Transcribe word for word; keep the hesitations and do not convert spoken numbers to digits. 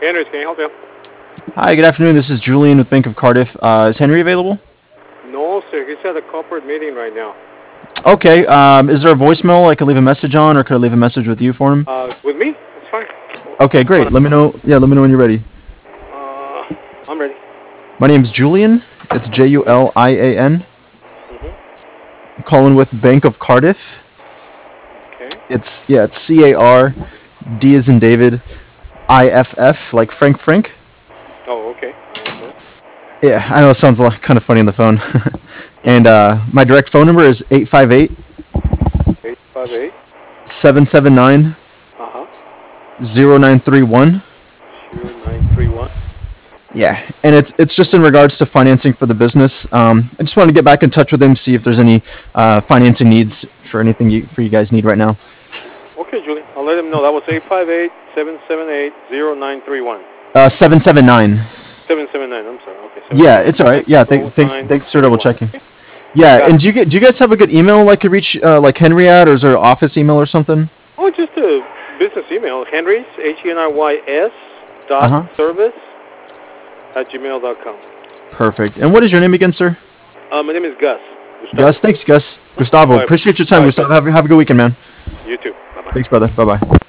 Henry, can I help you? Hi, good afternoon. This is Julian with Bank of Cardiff. Uh, is Henry available? No, sir. He's at a corporate meeting right now. Okay. Um, is there a voicemail I could leave a message on, or could I leave a message with you for him? Uh, with me? It's fine. Okay, great. Let me know. Yeah, let me know when you're ready. Uh, I'm ready. My name's Julian. It's J U L I A N. Mm-hmm. I'm calling with Bank of Cardiff. Okay. It's yeah, it's C A R D as in David, I F F like Frank Frank. Oh, okay. Uh-huh. Yeah, I know it sounds a lot, kind of funny on the phone. And uh, my direct phone number is eight five eight, eight five eight. seven seven nine, Uh-huh. zero nine three one. zero nine three one. Yeah, and it's it's just in regards to financing for the business. Um, I just wanted to get back in touch with him, see if there's any uh, financing needs for anything you, for you guys need right now. Okay, Julie. I'll let him know. That was eight five eight, seven seven eight, zero nine three one. Uh, seven seven nine. seven seven nine. I'm sorry. Okay. Yeah, it's all right. Yeah, th- thanks thanks for double checking. Okay. Yeah, Got and it. do you get do you guys have a good email I could reach uh, like Henry at, or is there an office email or something? Oh, just a business email. Henry's, H E N R Y S Uh huh. dot service at gmail dot com. Perfect. And what is your name again, sir? Uh, my name is Gus. Gustavo. Gus. Thanks, Gus. Gustavo. All right. Appreciate your time, All right, Gustavo. Have, have a good weekend, man. You too. Bye-bye. Thanks, brother. Bye bye.